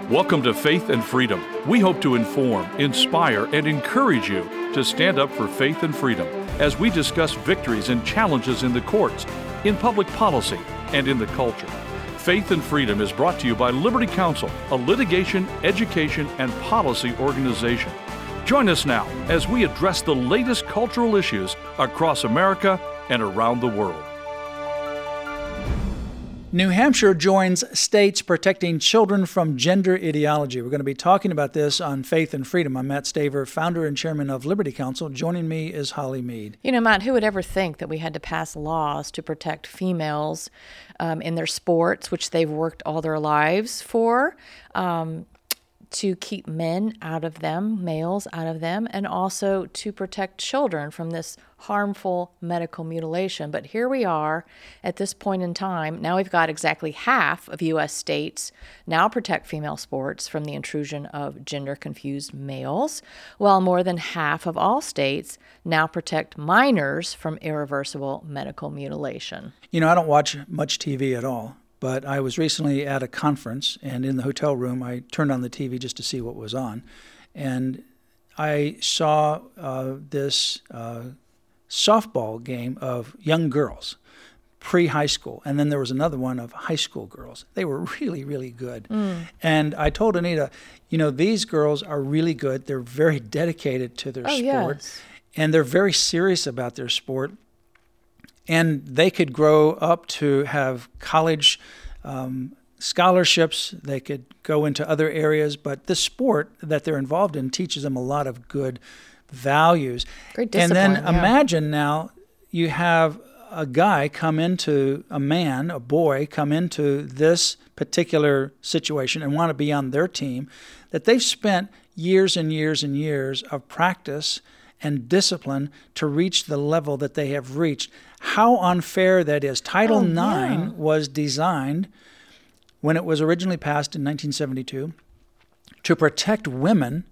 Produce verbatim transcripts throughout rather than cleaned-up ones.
Welcome to Faith and Freedom. We hope to inform, inspire, and encourage you to stand up for faith and freedom as we discuss victories and challenges in the courts, in public policy, and in the culture. Faith and Freedom is brought to you by Liberty Counsel, a litigation, education, and policy organization. Join us now as we address the latest cultural issues across America and around the world. New Hampshire joins states protecting children from gender ideology. We're going to be talking about this on Faith and Freedom. I'm Matt Staver, founder and chairman of Liberty Counsel. Joining me is Holly Mead. You know, Matt, who would ever think that we had to pass laws to protect females um, in their sports, which they've worked all their lives for, um, to keep men out of them, males out of them, and also to protect children from this harmful medical mutilation. But here we are at this point in time. Now we've got exactly half of U S states now protect female sports from the intrusion of gender-confused males, while more than half of all states now protect minors from irreversible medical mutilation. You know, I don't watch much T V at all. But I was recently at a conference, and in the hotel room, I turned on the T V just to see what was on. And I saw uh, this uh, softball game of young girls, pre-high school. And then there was another one of high school girls. They were really, really good. Mm. And I told Anita, you know, these girls are really good. They're very dedicated to their oh, sport. Yes. And they're very serious about their sport. And they could grow up to have college um, scholarships. They could go into other areas. But the sport that they're involved in teaches them a lot of good values. Great discipline. And then yeah. imagine now you have a guy come into, a man, a boy, come into this particular situation and want to be on their team, that they've spent years and years and years of practice and discipline to reach the level that they have reached. How unfair that is. Title oh, nine yeah. was designed when it was originally passed in nineteen seventy-two to protect women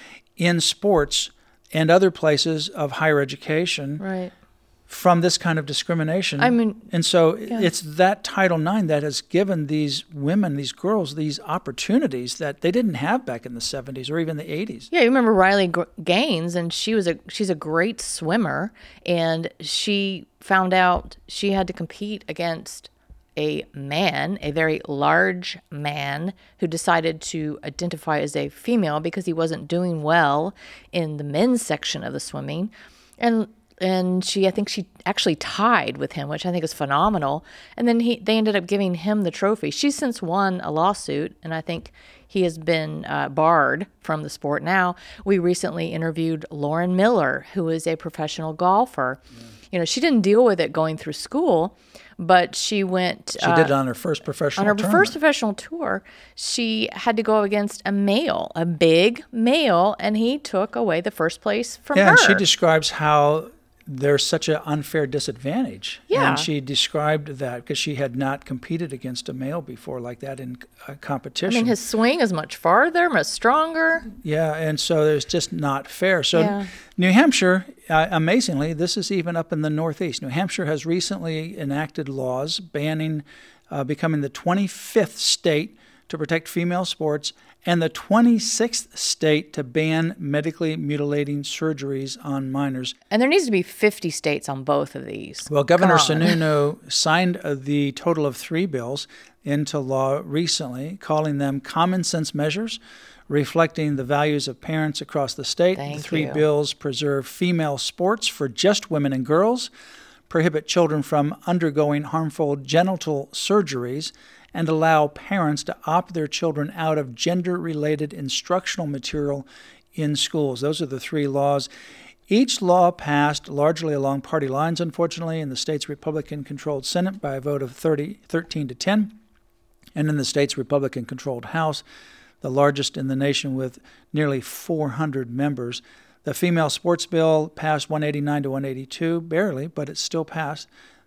in sports and other places of higher education right. from this kind of discrimination. I mean, and so yeah. it's that Title nine that has given these women, these girls, these opportunities that they didn't have back in the seventies or even the eighties. Yeah, you remember Riley Gaines, and she was a she's a great swimmer, and she found out she had to compete against a man, a very large man, who decided to identify as a female because he wasn't doing well in the men's section of the swimming. And And she, I think she actually tied with him, which I think is phenomenal. And then he, they ended up giving him the trophy. She's since won a lawsuit, and I think he has been uh, barred from the sport. Now, we recently interviewed Lauren Miller, who is a professional golfer. Yeah. You know, she didn't deal with it going through school, but she went... She uh, did it on her first professional On her tournament. first professional tour, she had to go against a male, a big male, and he took away the first place from yeah, her. And she describes how there's such an unfair disadvantage. Yeah. And she described that because she had not competed against a male before like that in a competition. I mean, his swing is much farther, much stronger. Yeah, and so it's just not fair. So yeah. New Hampshire, uh, amazingly, this is even up in the Northeast. New Hampshire has recently enacted laws banning, uh, becoming the twenty-fifth state to protect female sports and the twenty-sixth state to ban medically mutilating surgeries on minors. And there needs to be fifty states on both of these. Well, Governor Sununu signed the total of three bills into law recently, calling them common sense measures, reflecting the values of parents across the state. Thank the three you. bills preserve female sports for just women and girls, prohibit children from undergoing harmful genital surgeries, and allow parents to opt their children out of gender-related instructional material in schools. Those are the three laws. Each law passed largely along party lines, unfortunately, in the state's Republican-controlled Senate by a vote of thirty, thirteen to ten, and in the state's Republican-controlled House, the largest in the nation with nearly four hundred members. The female sports bill passed one eighty-nine to one eighty-two, barely, but it still passed.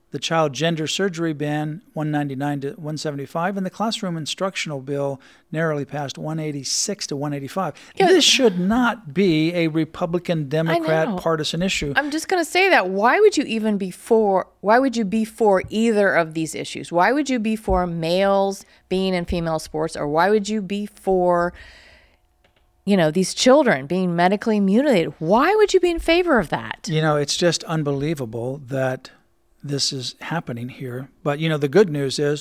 the child gender surgery ban, one ninety-nine to one seventy-five, and the classroom instructional bill narrowly passed, one eighty-six to one eighty-five. Yeah. This should not be a Republican-Democrat partisan issue. I'm just going to say that. Why would you even be for, why would you be for either of these issues? Why would you be for males being in female sports, or why would you be for, you know, these children being medically mutilated? Why would you be in favor of that? You know, it's just unbelievable that this is happening here. But, you know, the good news is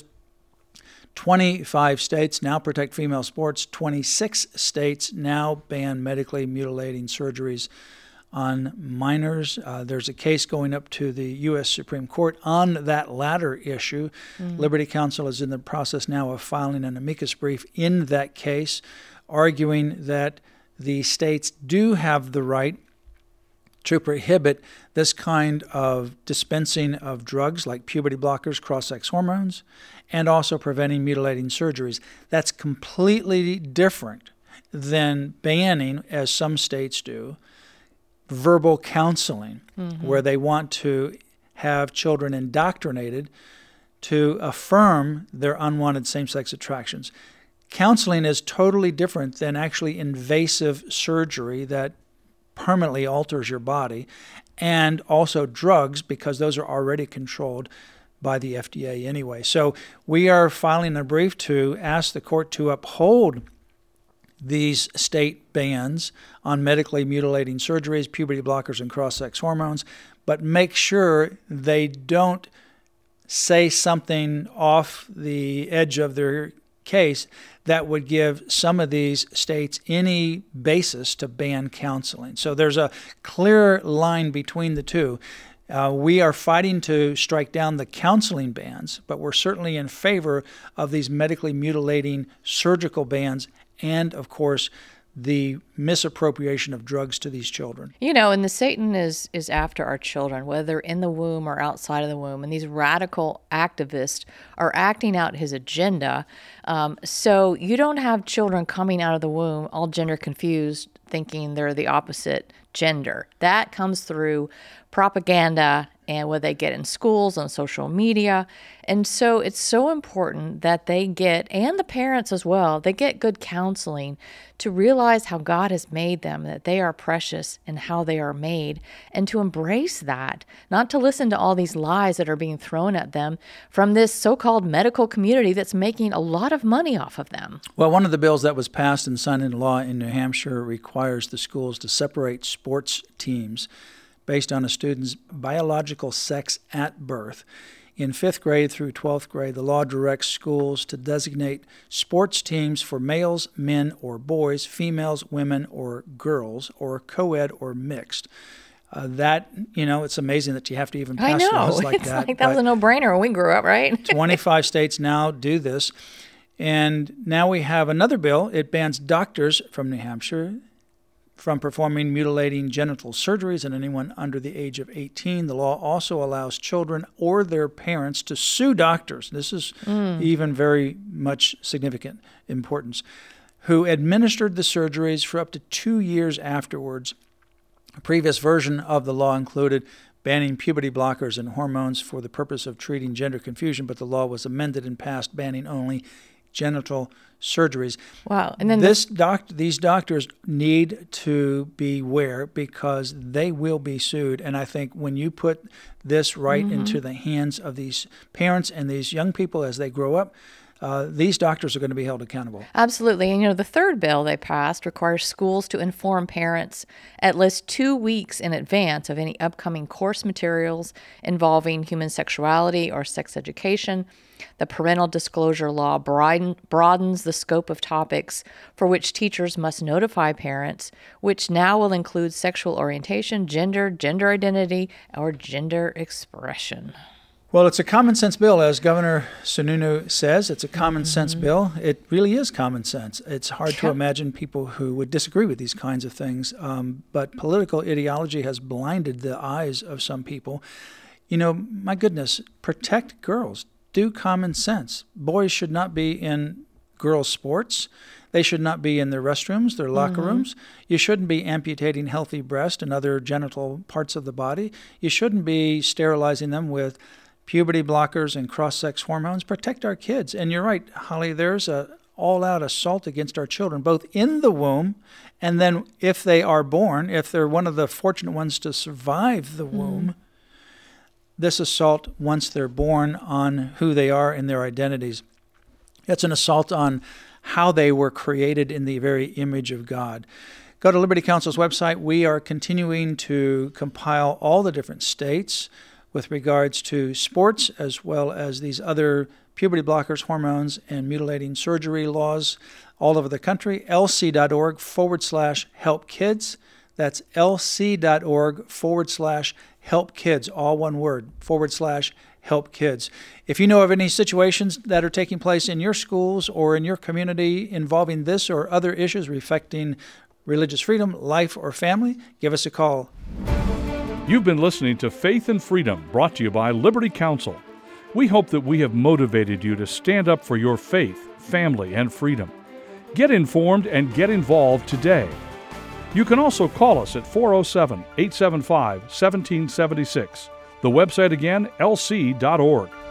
twenty-five states now protect female sports. twenty-six states now ban medically mutilating surgeries on minors. Uh, there's a case going up to the U S Supreme Court on that latter issue. Mm-hmm. Liberty Counsel is in the process now of filing an amicus brief in that case, arguing that the states do have the right to prohibit this kind of dispensing of drugs like puberty blockers, cross-sex hormones, and also preventing mutilating surgeries. That's completely different than banning, as some states do, verbal counseling, mm-hmm. where they want to have children indoctrinated to affirm their unwanted same-sex attractions. Counseling is totally different than actually invasive surgery that permanently alters your body, and also drugs, because those are already controlled by the F D A anyway. So we are filing a brief to ask the court to uphold these state bans on medically mutilating surgeries, puberty blockers, and cross-sex hormones, but make sure they don't say something off the edge of their case that would give some of these states any basis to ban counseling. So there's a clear line between the two. Uh, we are fighting to strike down the counseling bans, but we're certainly in favor of these medically mutilating surgical bans and, of course, the misappropriation of drugs to these children. You know, and the Satan is is after our children, whether in the womb or outside of the womb, and these radical activists are acting out his agenda. Um, so you don't have children coming out of the womb all gender confused, thinking they're the opposite gender. That comes through propaganda and what they get in schools, on social media. And so it's so important that they get, and the parents as well, they get good counseling to realize how God has made them, that they are precious and how they are made, and to embrace that, not to listen to all these lies that are being thrown at them from this so-called medical community that's making a lot of money off of them. Well, one of the bills that was passed and signed into law in New Hampshire requires the schools to separate sports teams based on a student's biological sex at birth. In fifth grade through twelfth grade, the law directs schools to designate sports teams for males, men, or boys, females, women, or girls, or co-ed or mixed. Uh, that, you know, it's amazing that you have to even pass laws like it's that. Like that was a no-brainer when we grew up, right? twenty-five states now do this. And now we have another bill. It bans doctors from New Hampshire from performing mutilating genital surgeries on anyone under the age of eighteen. The law also allows children or their parents to sue doctors. This is mm. even very much significant importance, who administered the surgeries for up to two years afterwards. A previous version of the law included banning puberty blockers and hormones for the purpose of treating gender confusion, but the law was amended and passed banning only genital surgeries. Wow. And then this the- doc- these doctors need to beware because they will be sued. And I think when you put this right mm-hmm. into the hands of these parents and these young people as they grow up, Uh, these doctors are going to be held accountable. Absolutely. And, you know, the third bill they passed requires schools to inform parents at least two weeks in advance of any upcoming course materials involving human sexuality or sex education. The parental disclosure law broaden, broadens the scope of topics for which teachers must notify parents, which now will include sexual orientation, gender, gender identity, or gender expression. Well, it's a common sense bill, as Governor Sununu says. It's a common mm-hmm. sense bill. It really is common sense. It's hard yeah. to imagine people who would disagree with these kinds of things. Um, but political ideology has blinded the eyes of some people. You know, my goodness, protect girls. Do common sense. Boys should not be in girls' sports. They should not be in their restrooms, their locker mm-hmm. rooms. You shouldn't be amputating healthy breast and other genital parts of the body. You shouldn't be sterilizing them with puberty blockers and cross-sex hormones protect our kids. And you're right, Holly, there's a all-out assault against our children, both in the womb and then if they are born, if they're one of the fortunate ones to survive the womb, mm. this assault once they're born on who they are and their identities. It's an assault on how they were created in the very image of God. Go to Liberty Counsel's website. We are continuing to compile all the different states with regards to sports as well as these other puberty blockers, hormones, and mutilating surgery laws all over the country. lc.org forward slash help kids. That's lc.org forward slash help kids, all one word, forward slash help kids. If you know of any situations that are taking place in your schools or in your community involving this or other issues affecting religious freedom, life, or family, give us a call. You've been listening to Faith and Freedom, brought to you by Liberty Counsel. We hope that we have motivated you to stand up for your faith, family, and freedom. Get informed and get involved today. You can also call us at four oh seven, eight seven five, one seven seven six. The website again, l c dot org.